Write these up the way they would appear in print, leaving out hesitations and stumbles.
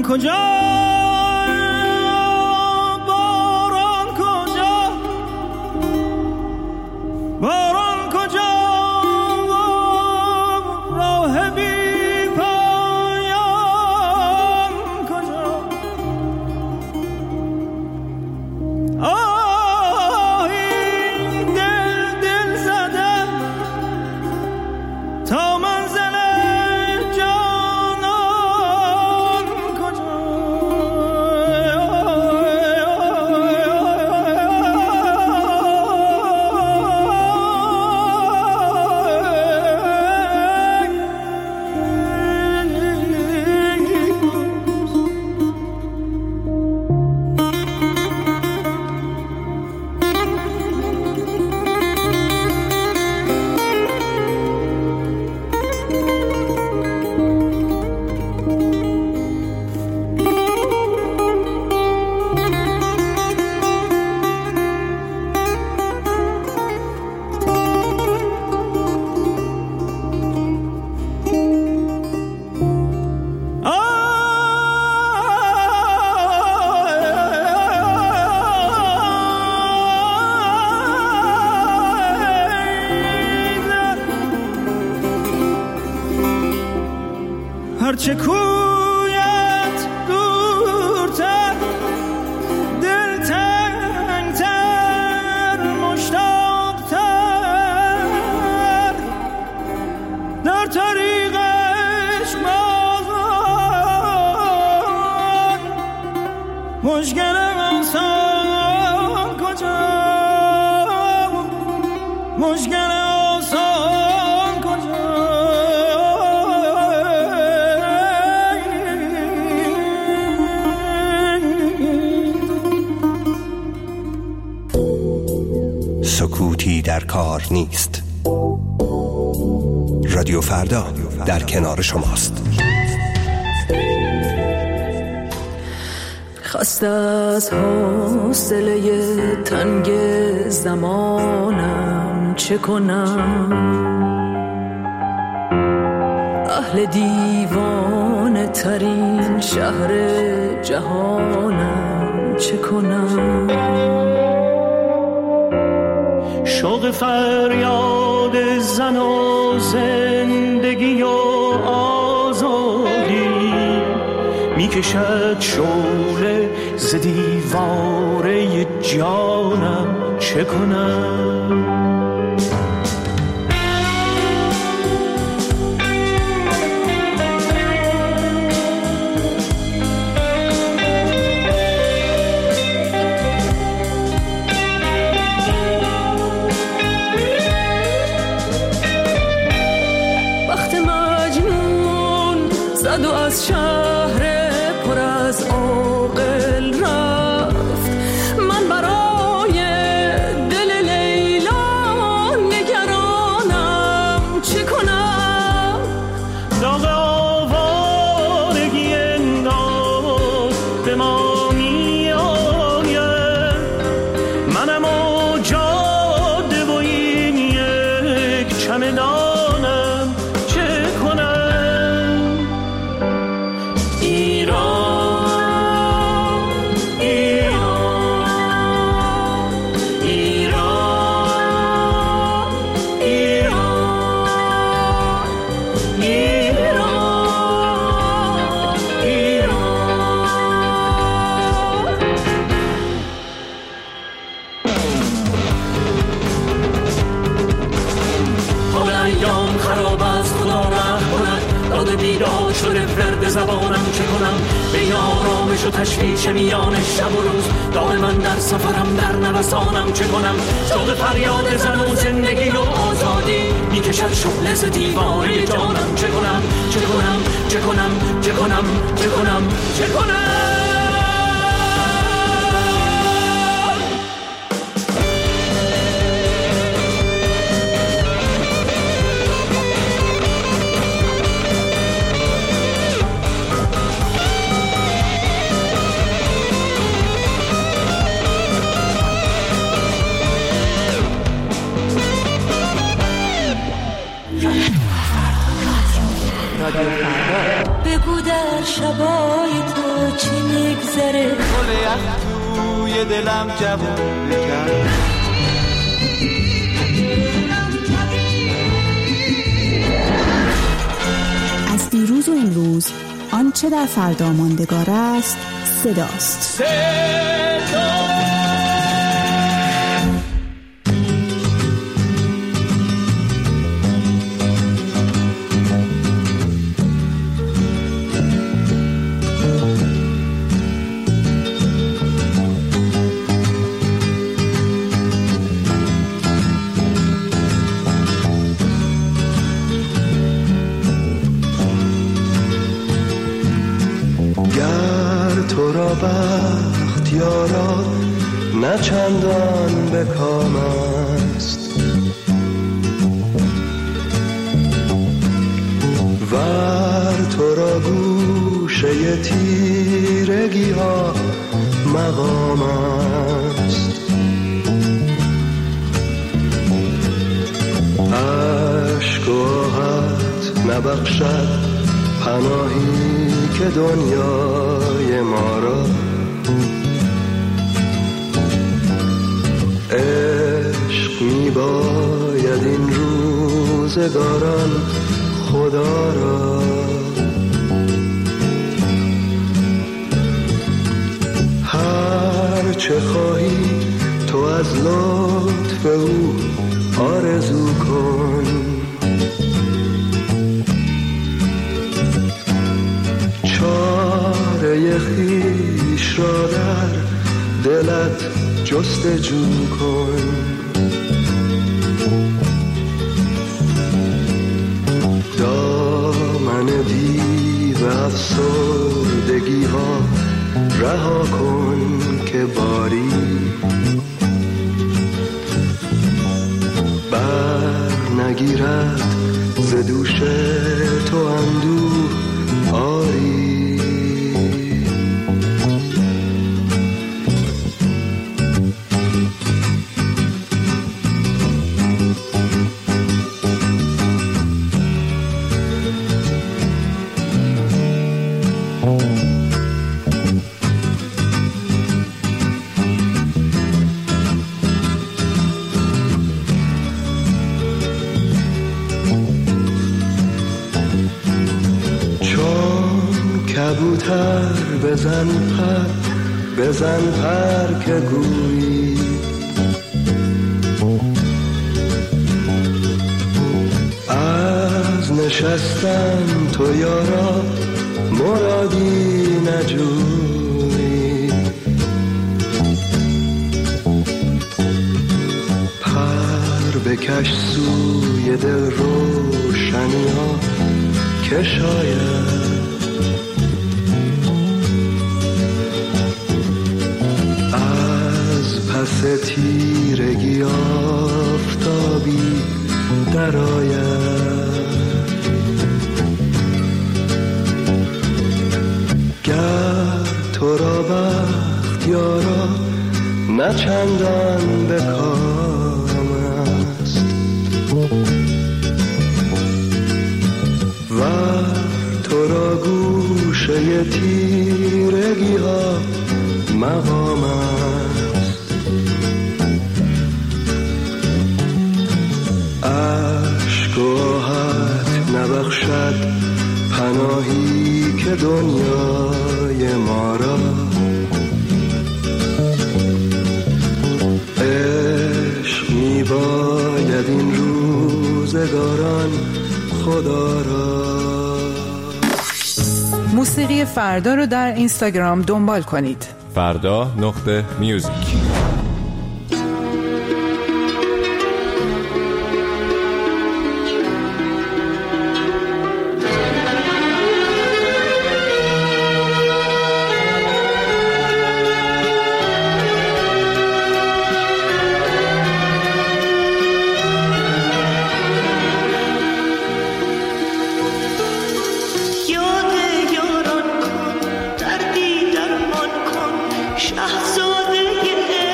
کجا هرچه کویت دورتر دلتنگتر مشتاقتر در طریق عشق بازان مشکلم آسان کجا مشکلم آسان کجا سکوتی در کار نیست. رادیو فردا در کنار شماست. خسته از حوصله تنگ زمانم چه کنم، اهل دیوانه ترین شهر جهانم چه کنم. شوق فریاد زن و زندگی و آزادی میکشد شعله ز دیواره جانم چه کنم. و از شهر پر از عاقل رفت، من برای دل لیلا نگرانم چه کنم. داغ آوارگی انداز به ما می آید، منم و جاده و این یک چمدانم چه کنم. بیدار شده فرد زبانم چه کنم. بین آرامش و تشویش میان شب و روز دائما در سفرم در نوسانم چه کنم. شوق فریاد زن و زندگی و آزادی میکشد شعله ز دیواره جانم چه کنم. چه کنم چه کنم چه کنم چه کنم چه کنم. بگو در شبای تو چه میگذره گل یخ توی دلم جوون کرد. از دیروز و امروز آنچه در فردا ماندگار است صداست. تو را بخت یارا نه چندان به کام است، ور تو را گوشه تیرگی ها مقام است. عشق و آهت نبخشد پناهی که دنیای ما را، عشق می باید این روزگاران خدا را. هر چه خواهی تو از لطف او آرزو کن، چاره خویش را در دلت جستجو کن. دامن دیو افسردگی ها رها کن که باری بر نگیرد ز دوش تو اندوه آری. کبوتر بزن پر که گویی، از نشستن تو یارا مرادی نجویی. پر بکش سوی دل روشنی ها که شاید پس تیرگی آفتابی درآید. گر تو را بخت یارا نه چندان به کام است، ور تو را گوشه تیرگی ها مقام است. عشق و آهت نبخشد پناهی که دنیای ما را، عشق می باید این روزگاران خدا را. موسیقی فردا رو در اینستاگرام دنبال کنید. فردا.music. شهزاده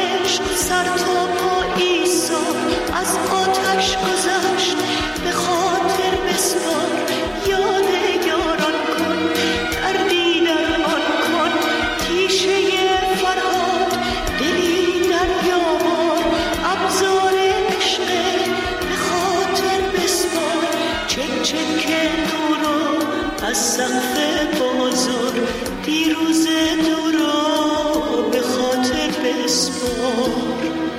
از سقف بازار دیروز دورا به خاطر بسپار.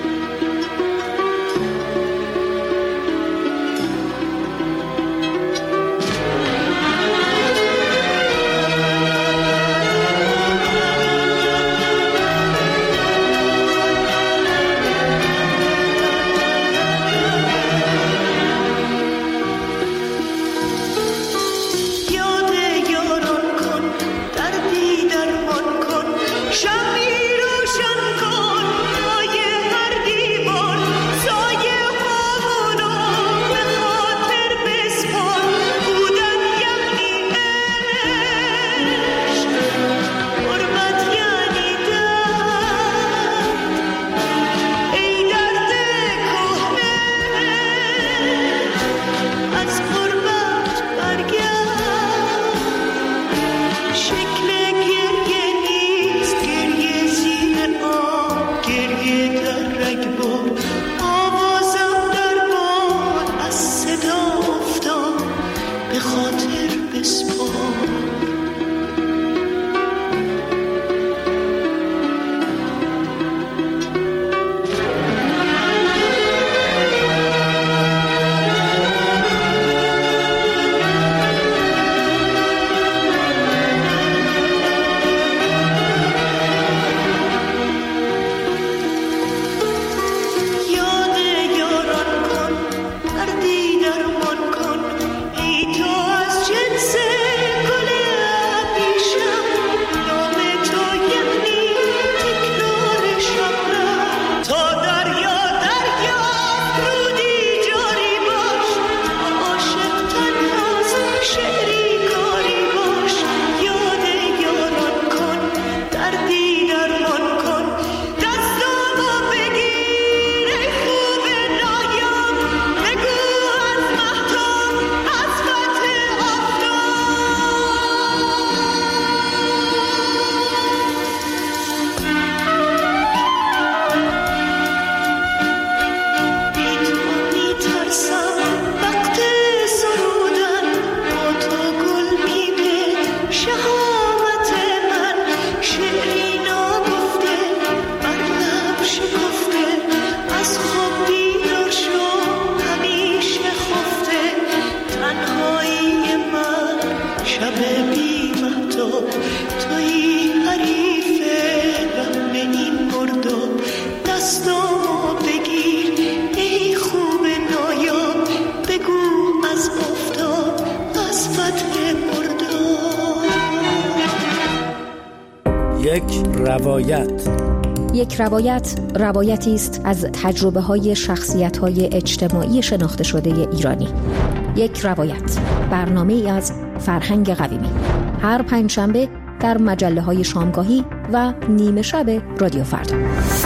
یک روایت روایتی است از تجربه‌های شخصیت‌های اجتماعی شناخته شده ایرانی. یک روایت، برنامه‌ای از فرهنگ قویمی. هر پنجشنبه در مجله‌های شامگاهی و نیمه شب رادیو فردا.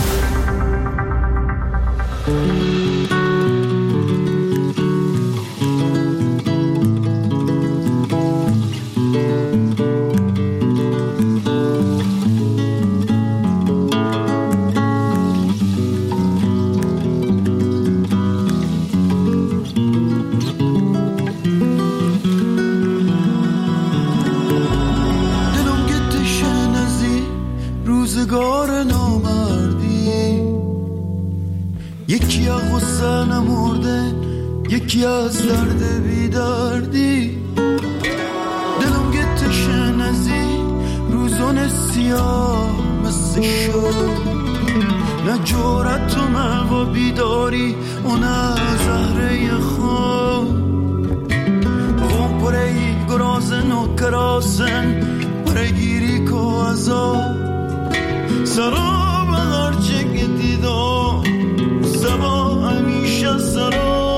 یکی از درد بیدردی دلم گتشن از این روزان سیاه مثل شد نه جورت و ملوا بیداری و نه زهره خواب غم پرهی گرازن و کراسن پرگیری که ازا سراب هرچه دیدم سبا همیشه سراب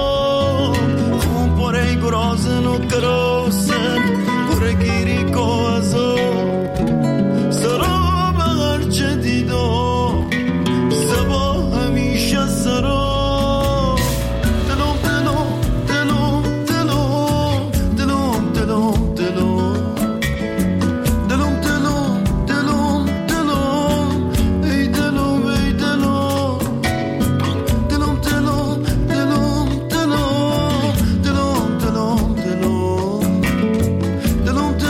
گرازن و کراسن پرگیری که ازا سراب هرچه دیدم سبا همیشه سراب دلم دلم دلم دلم دلم دلم دلم دلم دلم دلم ای دلم ای دلم دلم دلم دلم دلم دلم دلم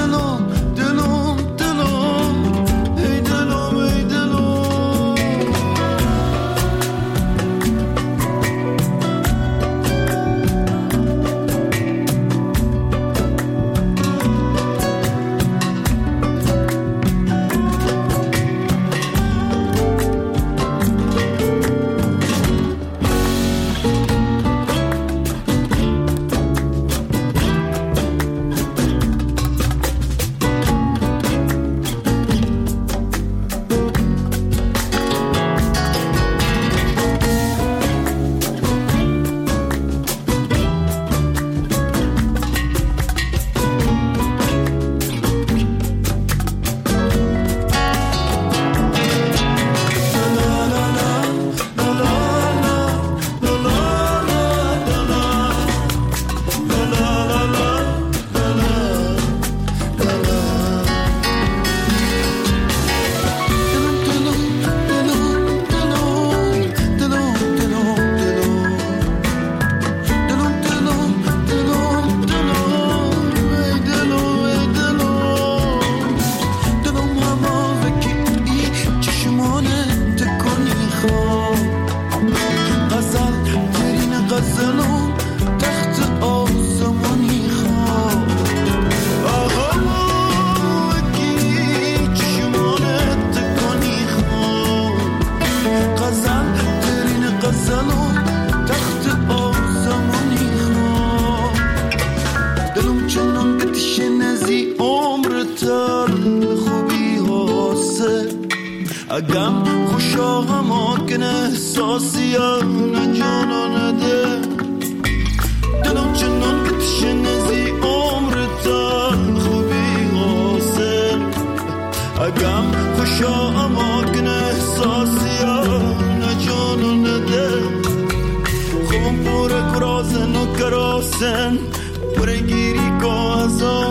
اگم خوشا هماکن احساسیم جانانده دلم چنان که تشنزی عمرتا خوبی حسن اگم خوشا هماکن احساسیم جانانده خوبم پوره کراسن و کراسن پوره گیری کازا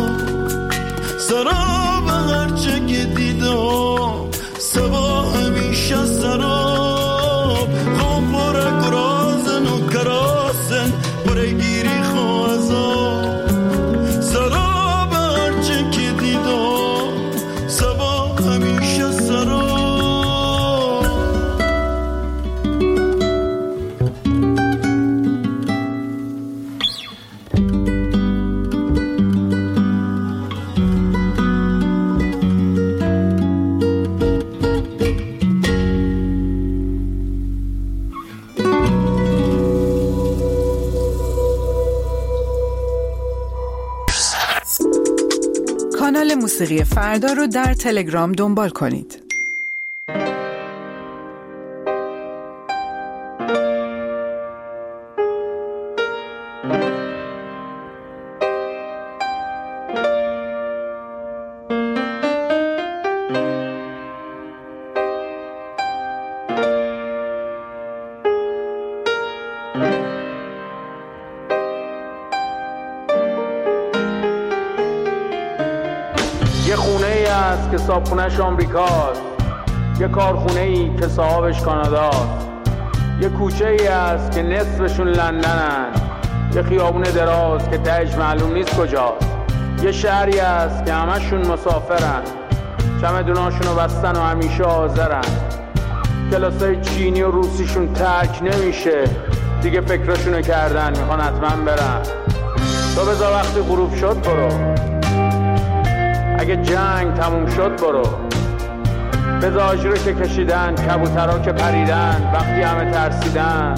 سراب هرچه که دیدم سبا همیشه سراب خوب پره کراسن و کراسن پره گیری خوازا سراب هرچه که دیدم سبا همیشه سراب کانال موسیقی فردا رو در تلگرام دنبال کنید. یه خونه ای هست که صاحبخونه‌اش آمریکاست، یه کارخونه ای که صاحبش کاناداست، یه کوچه ای هست که نصفشون لندنن، یه خیابون دراز که تهش معلوم نیست کجاست، یه شهری هست که همشون مسافرن، چمدوناشونو بستن و همیشه حاضرن، کلاسای چینی و روسیشون ترک نمیشه، دیگه فکرشونو کردن میخوان حتما برن. تو بذار وقتی غروب شد برو، اگه جنگ تموم شد برو، بذار آجرو که کشیدن، کبوترها که پریدن وقتی همه ترسیدن،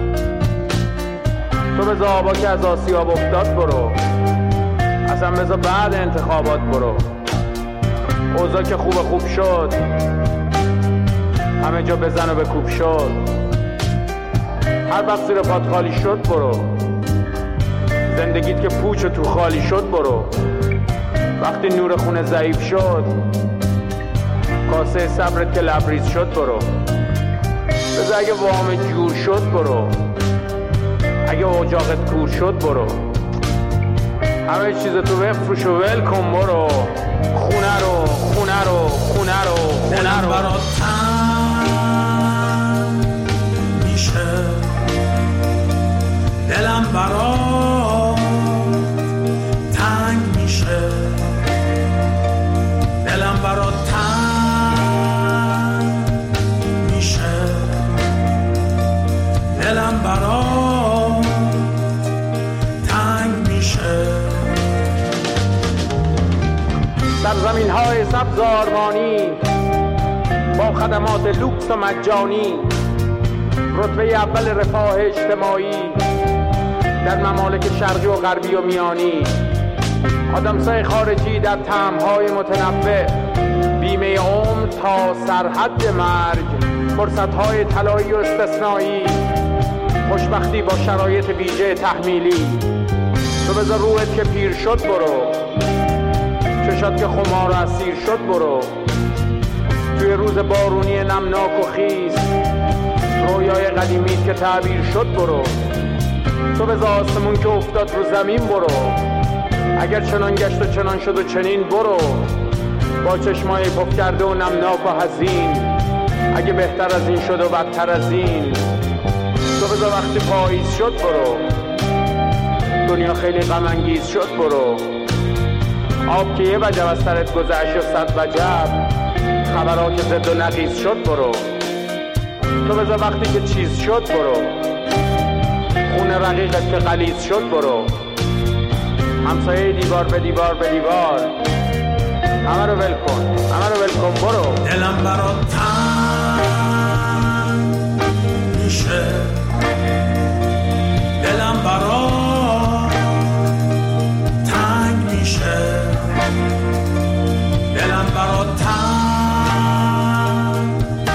تو بذار آبا که از آسیاب افتاد برو، اصلا بذار بعد انتخابات برو، اوضاع که خوب شد همه جا بزن و بکوب شد، هر وقت زیر پات خالی شد برو، زندگیت که پوچ و تو خالی شد برو، وقتی نور خونه ضعیف شد کاسه صبرت که لبریز شد برو، بذار اگه وام جور شد برو، اگه اجاقت کور شد برو، همه چیز تو بفروش و ول کن برو، خونه رو دلم برات تنگ میشه، دلم برات تنگ میشه، دلم برات تنگ میشه، دلم برات تنگ میشه. سرزمین های سبز آرمانی با خدمات لوکس و مجانی، رتبه اول رفاه اجتماعی در ممالک شرقی و غربی و میانی، آدمسای خارجی در طعم‌های متنوع، بیمه عمر تا سرحد مرگ، فرصت‌های طلایی و استثنایی، خوشبختی با شرایط ویژه تحمیلی. تو بذار روحت که پیر شد برو، چشات که خمار و اسیر شد برو، توی روز بارونی نمناک و خیس رویای قدیمیت که تعبیر شد برو، تو بذار آسمون که افتاد رو زمین برو، اگر چنان گشت و چنان شد و چنین برو، با چشمای پف کرده و نمناک و حزین، اگه بهتر از این شد و بدتر از این، تو بذار وقتی پاییز شد برو، دنیا خیلی غم انگیز شد برو، آب که یه وجب از سرت گذشت و صد وجب، خبرها که زد و نقیز شد برو، تو بذار وقتی که چیز شد برو، خونه رقیقت که غلیظ شد برو، همسایه دیوار به دیوار به دیوار، همه رو ول کن برو، دلم برات تنگ میشه، دلم برات تنگ میشه، دلم برات تنگ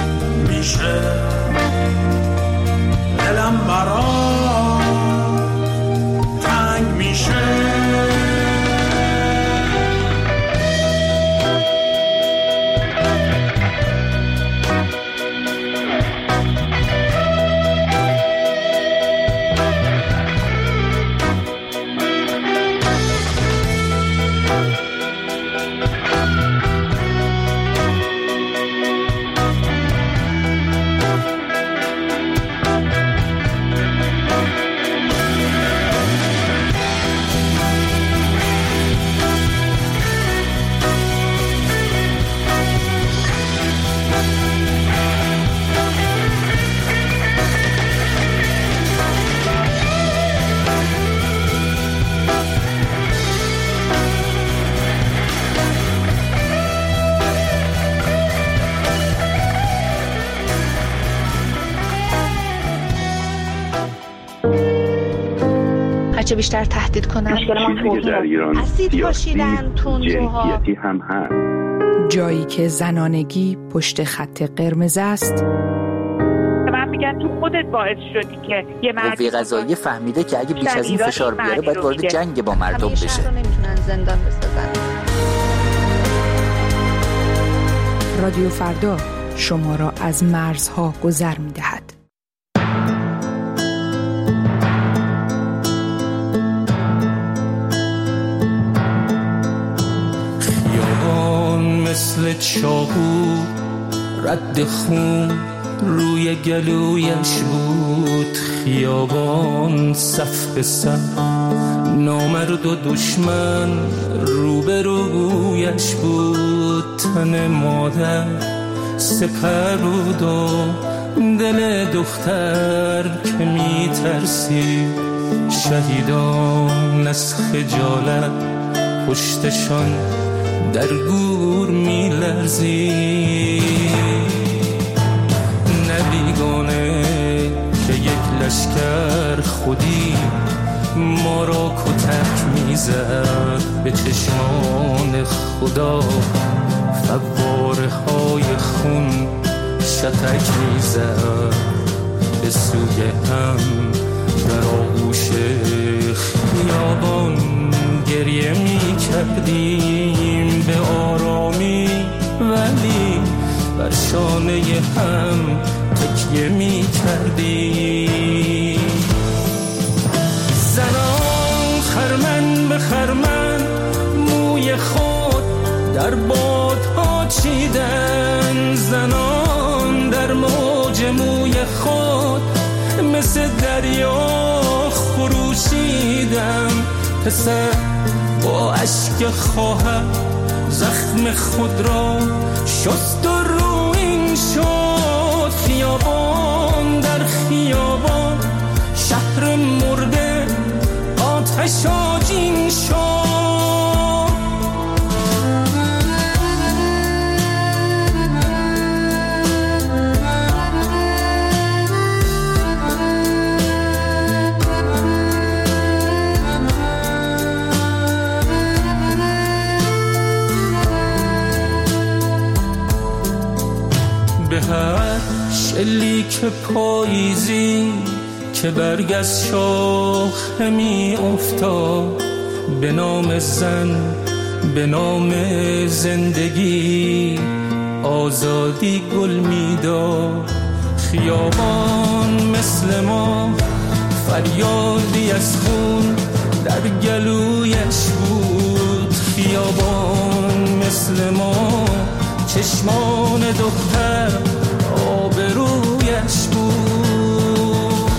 چه بیشتر تهدید کنن. مشکل ما توهین اسید پاشیدن، تندروها، هم هست. جایی که زنانگی پشت خط قرمز است. من میگم تو خودت باعث شدی که یه قوه قضاییه فهمیده که اگه بیش از این فشار بیاره باید وارد جنگ با مردم بشه. همیشه رو نمیتونن زندان بسازن. رادیو فردا شما را از مرزها گذر می‌دهد. خیابان مثل چاقو رد خون روی گلویش بود، خیابان صف به صف نامرد و دشمن روبرویش بود. تن مادر سپر بود و دل دختر که می ترسید، شهیدان از خجالت پشتشان در گور می لرزید. نبیگانه که یک لشکر خودی ما را کتک میزد، به چشمان خدا فواره های خون شتک میزد. به سوی هم در آغوش خیابان گریه میکردیم به آرامی، ولی بر شانه هم تکیه میکردیم. زنان خرمن به خرمن موی خود در بادها چیدن، زنان در موج موی خود مثل دریا خروشیدن. پسر با اشک خواهر زخم خود را شست و رویین شد. خیابان در خیابان شهر مرده آتش آجین شد. به هر شلیک پاییزی که برگ از شاخه می افتاد، به نام زن، به نام زندگی آزادی گل می داد. خیابان مثل ما فریادی از خون در گلویش بود. خیابان مثل ما چشمان دختر آبرویش بود.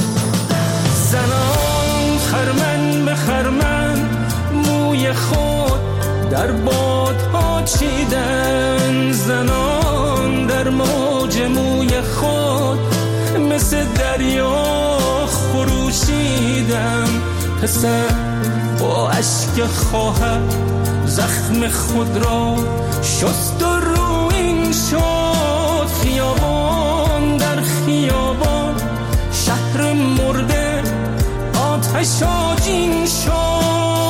زنان خرمن به خرمن موی خود در بادها چیدن، زنان در موج موی خود مثل دریا خروشیدن. پسر با اشک خواهر زخم خود را شست و رویین شد. خیابان در خیابان شهر مرده آتش آجین شد.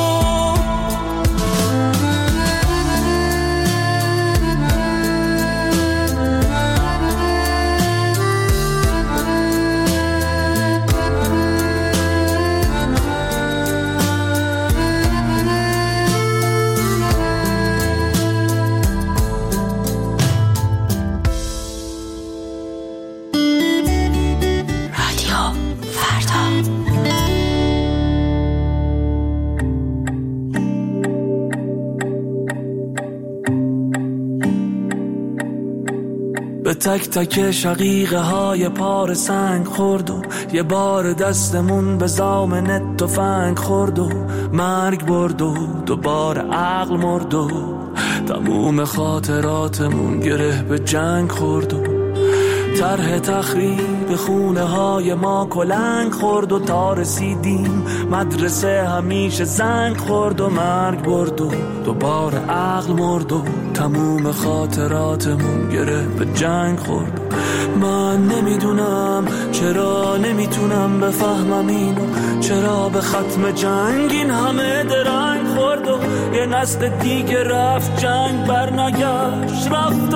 به تک تک شقیقه های پار سنگ خورد و یه بار دستمون به زامن تفنگ خورد و مرگ برد و دوباره عقل مرد و تموم خاطراتمون گره به جنگ خورد و طرح تخریب خونه های ما کلنگ خورد و تا رسیدیم مدرسه همیشه زنگ خورد و مرگ برد و دوباره عقل مرد و تموم خاطراتمون گره به جنگ خورد. من نمیدونم چرا نمیتونم بفهمم اینو، چرا به ختم جنگ این همه درنگ خورد و یه نسل دیگه رفت جنگ برنگشت، رفت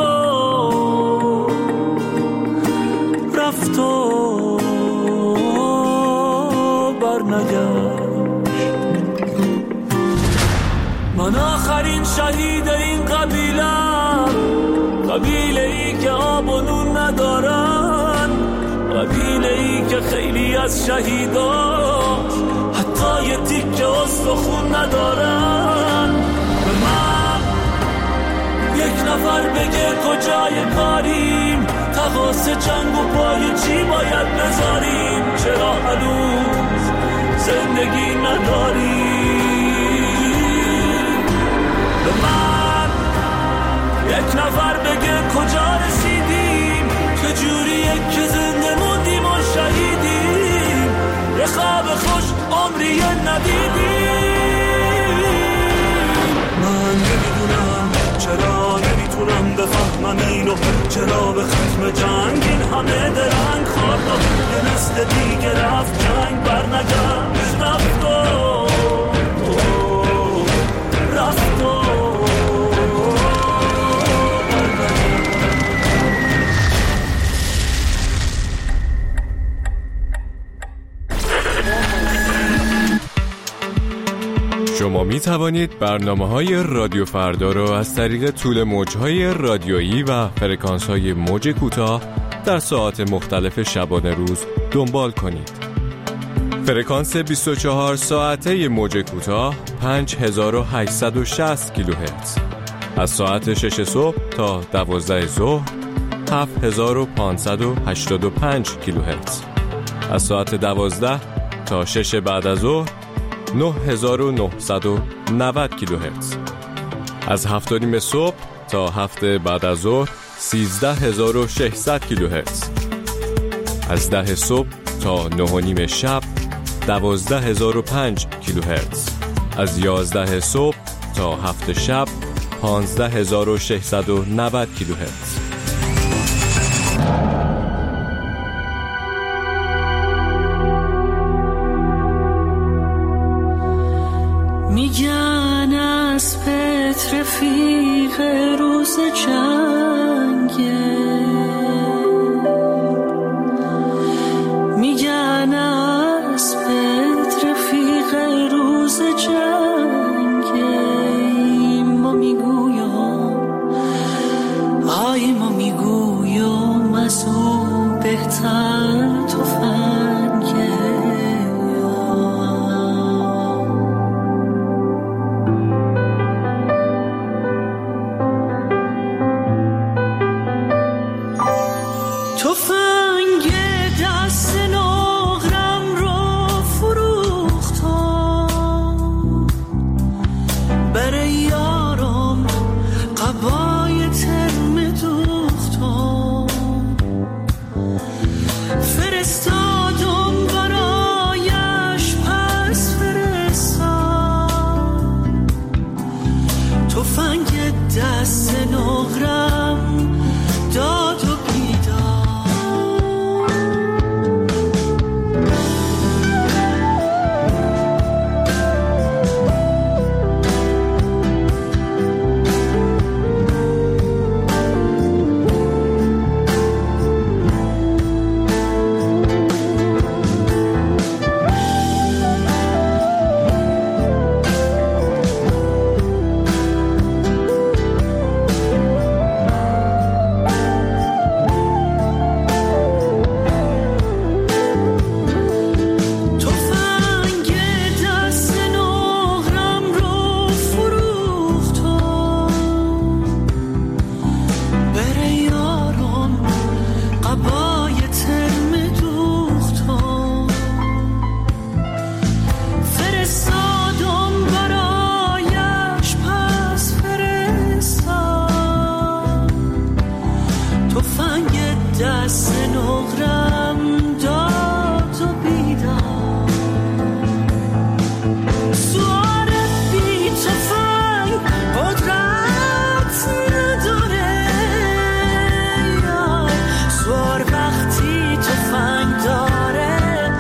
و برنگشت. من آخرین شهید این قبیله‌ام، قبیله ای که آب و نون ندارن، قبیله ای که خیلی از شهیداش حتی یه تیکه استخون ندارن. به من یک نفر بگه کجای کاریم، تقاس جنگ و پای چی باید بذاریم، چرا هنوز زندگی نداریم. به من یک نفر بگه کجا رسیدیم، چجوریه که زنده موندیم و شهیدیم، یه خواب خوش عمری ندیدیم. من نمیدونم چرا نمیتونم بفهمم اینو، چرا به ختم جنگ این همه درنگ خورد و یه نسل دیگه رفت جنگ برنگشت، رفت و شما می توانید برنامه‌های رادیو فردا را از طریق طول موج‌های رادیویی و فرکانس‌های موج کوتاه در ساعات مختلف شبانه روز دنبال کنید. فرکانس 24 ساعته موج کوتاه 5860 کیلوهرتز، از ساعت 6 صبح تا 12 ظهر 7585 کیلوهرتز، از ساعت 12 تا 6 بعد از ظهر 9990 کیلوهرتز، از 7:30 صبح تا 7 بعد از ظهر 13600 کیلوهرتز، از 10 صبح تا 9:30 شب 12005 کیلوهرتز، از 11 صبح تا 7 شب 15690 کیلوهرتز. میگن از پت رفیق روز جنگه، میگن از پت رفیق روز جنگه. ما میگویم آی ما میگویم از او بهتر تفنگه. دست نقرم داد و بیدار سوار بی تفنگ قدرت نداره سوار وقتی تفنگ داره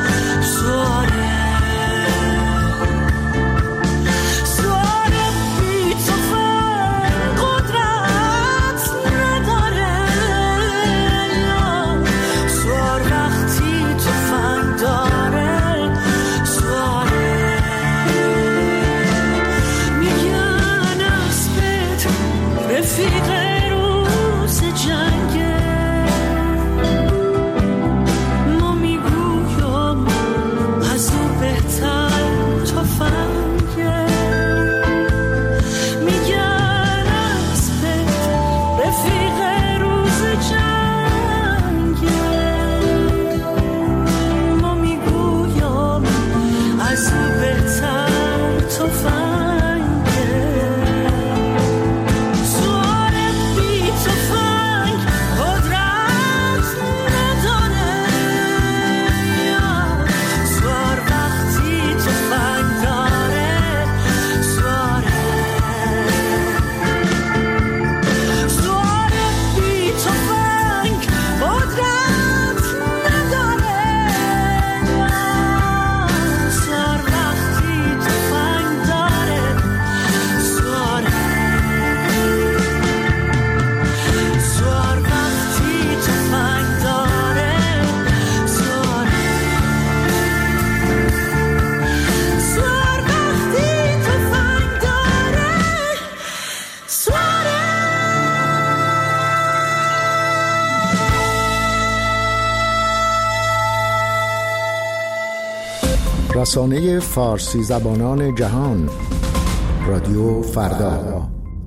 رسانه فارسی زبانان جهان رادیو فردا.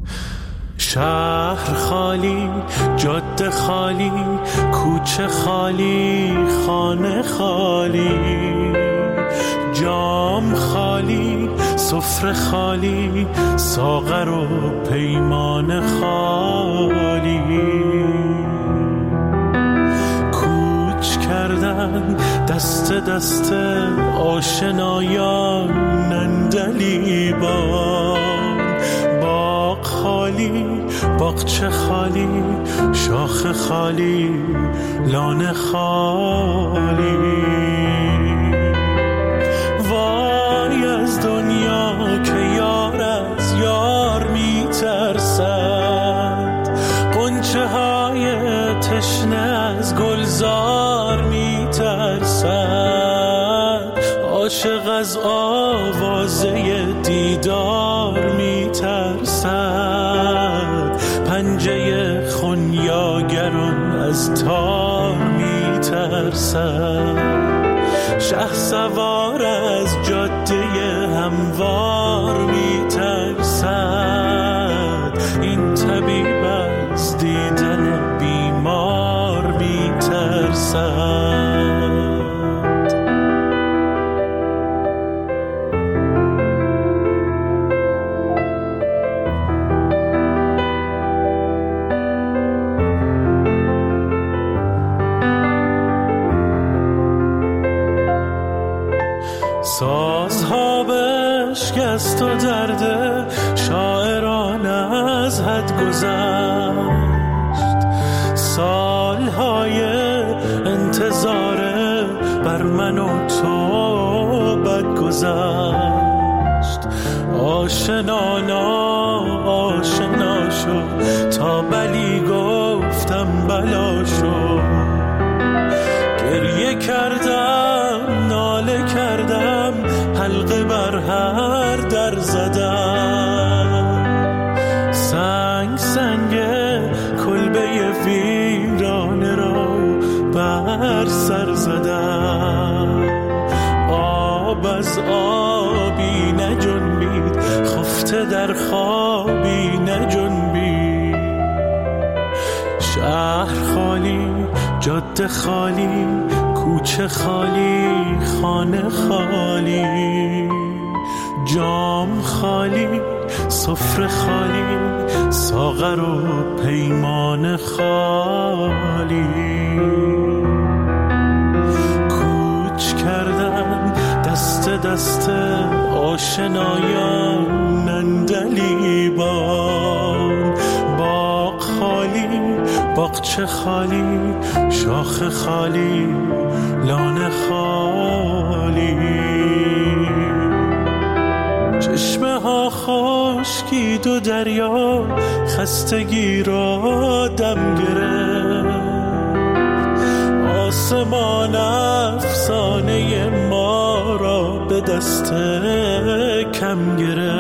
شهر خالی، جاده خالی، کوچه خالی، خانه خالی، جام خالی، سفره خالی، ساغر و پیمان خالی. کوچ کردن دست دست آشنایان نندلیبان. باغ خالی، باغچه خالی، شاخ خالی، لانه خالی. وای از دنیا که یار از یار میترسد، غنچه های تشنه از گلزار میترسد، عاشق از آوازه دیدار میترسد، پنجه خونیاگران از تار میترسد، شهسوار از جاده هموار میترسد، این طبیب از دیدن بیمار میترسد. سازها بشکست و درد شاعران از حد گذشت، سالهای انتظار بر من و تو بد گذشت. آشنا آشنا شد تا بلی گفتم بلا شد، گریه کردم ناله کردم حلقه بر هر در زدم، سنگ سنگ کلبه ویرانه را بر سر زدم. آب از آبی نجنبید، خفته در خوابی نجنبید. شهر خالی، جاده خالی، کوچه خالی، خانه خالی، جام خالی، سفره خالی، ساغر و پیمان خالی کوچ کردن دست دست آشنایان نندلیبان باغ خالی باغچه خالی شاخ خالی لانه خالی چشمه ها خشکید و دریا خستگی را دم گرفت آسمان افسانه ما را به دست کم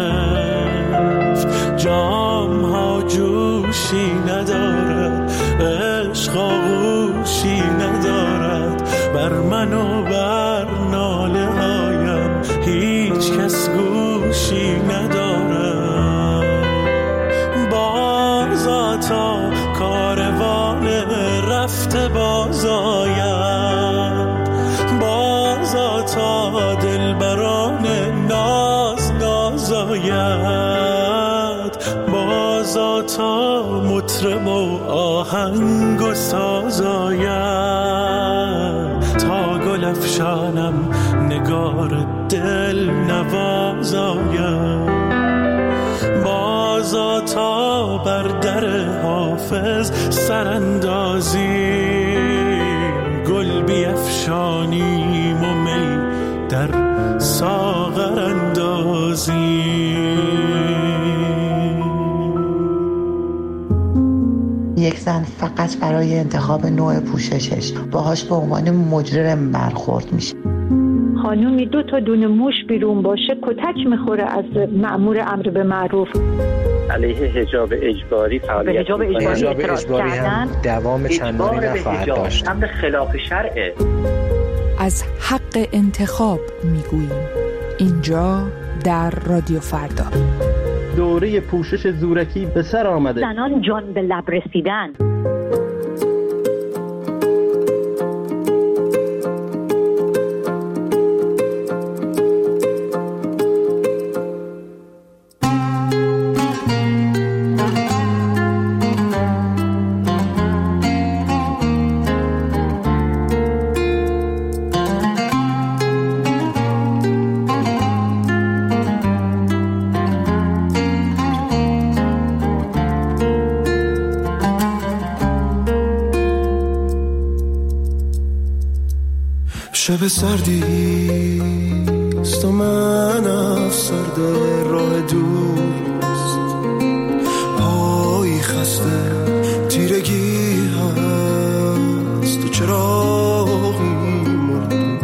گرفت جام ها جوشی ندارد عشق آغوشی ندارد بر من و بر ناله هایم هیچ کس گوشی ندارد بازا تا کاروان رفته باز آید بازا تا دلبران ناز ناز آید بازا تا مطرب و آهنگ و ساز آید تا گل افشانم نگار دل نواز آید بازا تا بر در حافظ سراندازیم گل بیفشانیم و می در ساغر اندازیم. یک زن فقط برای انتخاب نوع پوششش باهاش به عنوان مجرم برخورد میشه. خانومی 2 تا دونه موش بیرون باشه کتک میخوره از مأمور امر به معروف. علیه حجاب اجباری فعالیت حجاب اجباری هم دوام چندانی نخواهد داشت. امر خلاف شرعه. از حق انتخاب میگوییم اینجا در رادیو فردا. دوره پوشش زورکی به سر آمده. زنان جان به لب رسیدن. شب سردیست و من افسرده راه دوست پایی خسته تیرگی هست و چراغی مرده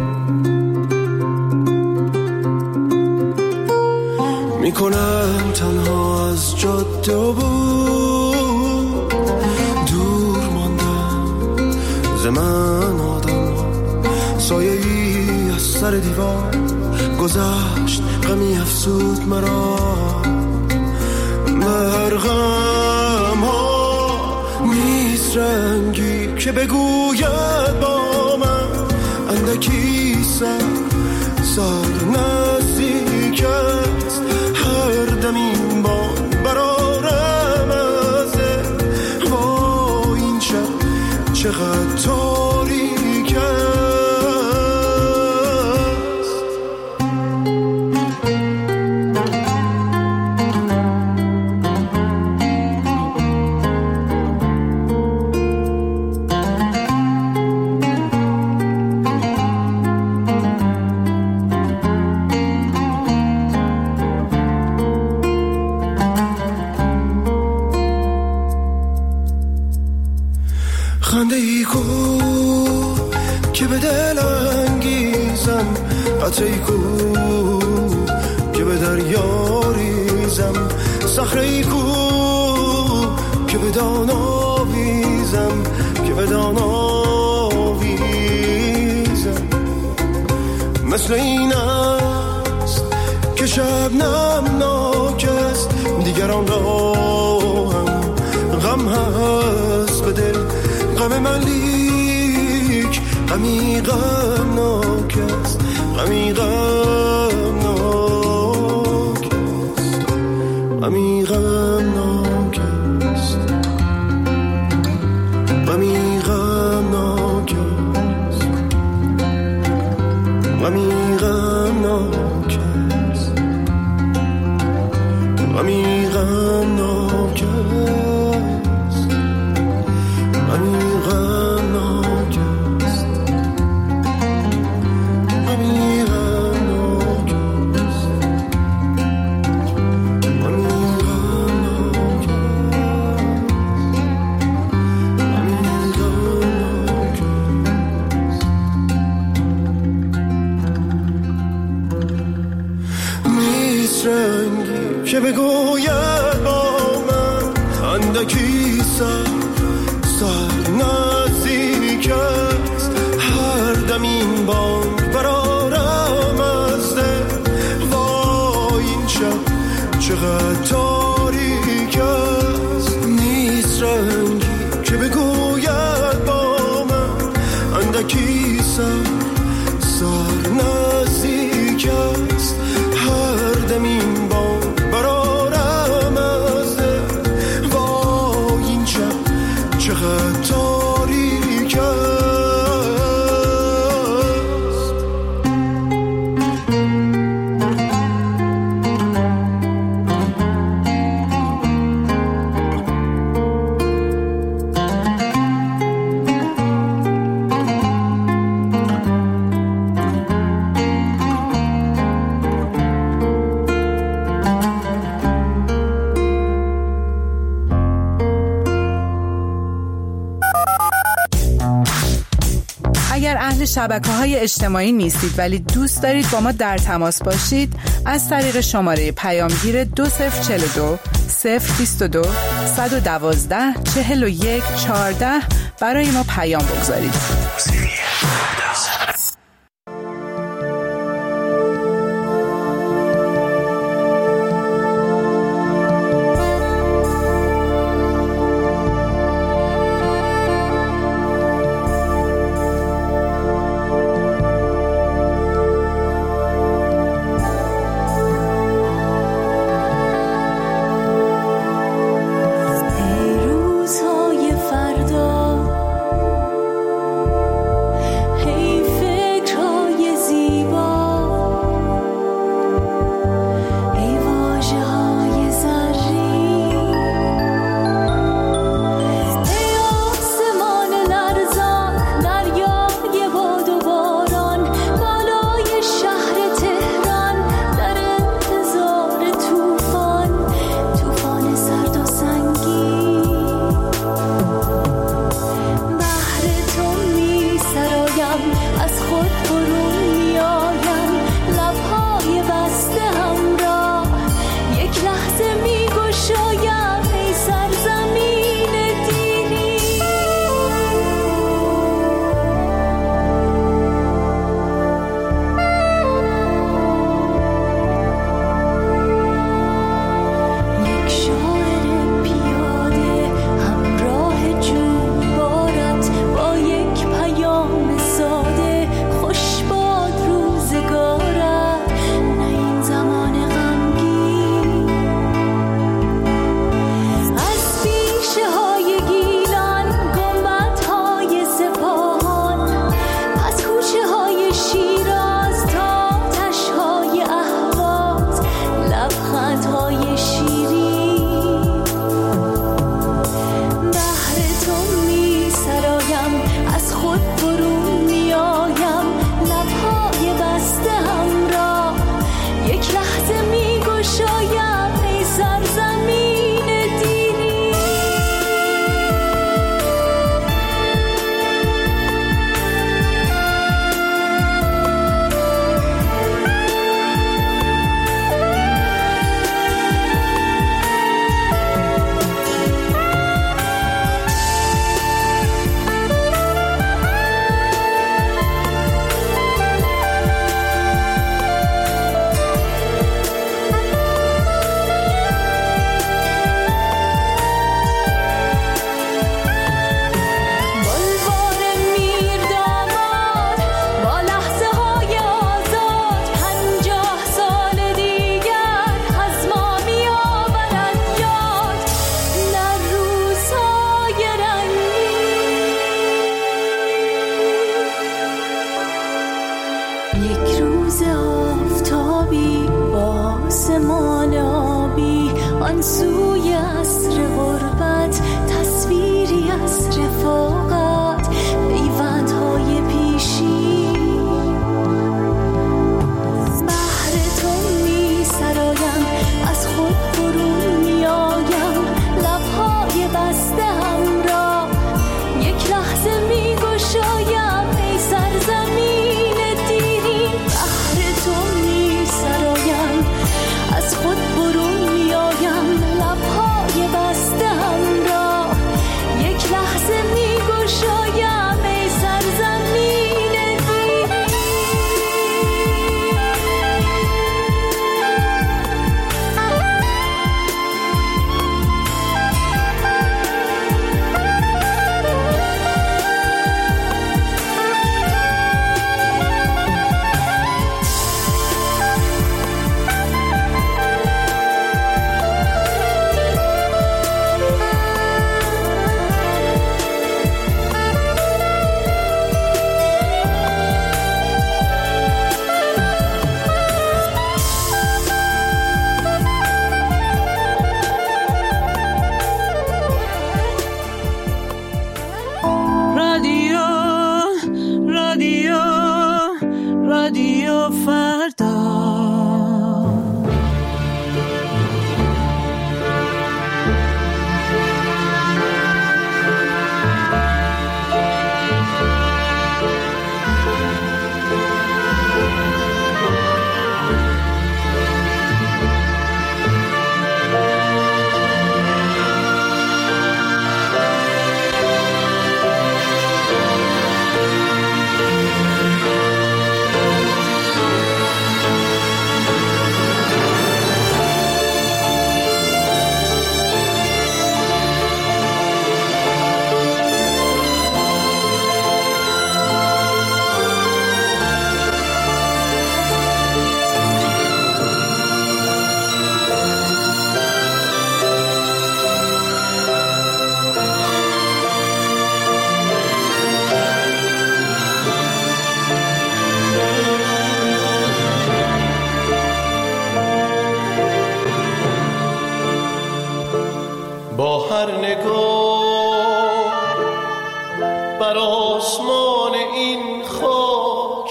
میکنم تنها از جاده و بود دور ماندم زمان آدم سایه‌ای از سر دیوار گذشت غمی افسود مرا مرغم ها نیست رنگی که بگوید با من اندکی سر نزدیک است هر دم این بان برارم ازه با این شب چقدر تاریک است. خنده ای کو که به دل انگیزم قطعی کو که به دریا ریزم صخره ای کو که به دان آویزم که به دان آویزم مثل این است که شبنم ناک است دیگران را هم غم هست به دل غم من لیک غمی غمناک است غمی غمناک است غمی غمناک است. بگوید با من اندکی سر نزدیک است، هر دم این بانگ برارم از دل. وای این شب چقدر تاریک است، نیست رنگی که بگوید با من اندکی سر نزدیک است، هر دم این بانگ برارم از دل. وای این شب چقدر تاریک است. شبکه‌های اجتماعی نیستید ولی دوست دارید با ما در تماس باشید، از طریق شماره پیامگیر 2042 022 112 41 14 برای ما پیام بگذارید. سوی عصر غربت تصویری از رفاقت، پیوندهای پیشی بهر تو می سرایم، از خود برون می آیم، لبهای بسته همراه یک لحظه می گشایم، ای سرزمین دیرین بهر تو می سرایم، از خود برون می آیم، هر نگاه بر آسمان این خاک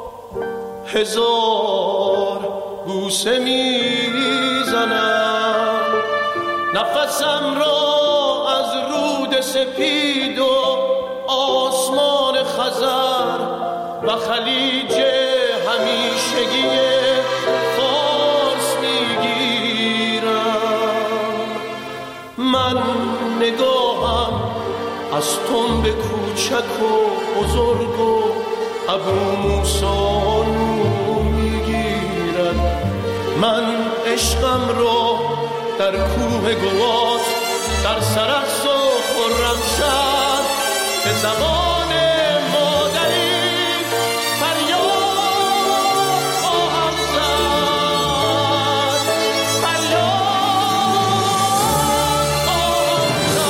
هزار بوسه میزنم. نفسم را از رود سپید و آسمان خزر و خلیج همیشگی فارس میگیرم. من نگاهم از تنب کوچک و بزرگ و ابو موسی میگیرد. من عشقم را در کوه گوات در سرخس و خرمشهر به زبان مادری فریاد خواهم زد، فریاد خواهم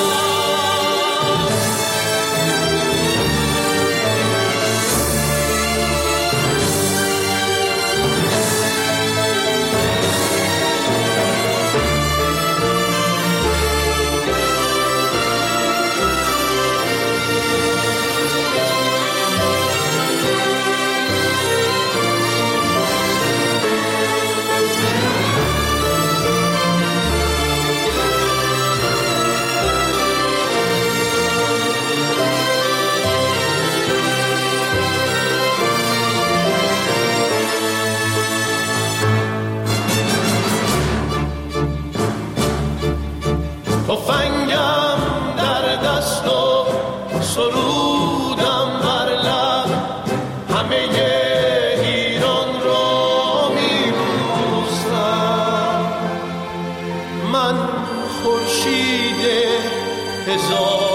تفنگم در دست و سرودم بر لب، همه ایران را میبوسم. من خورشید هزار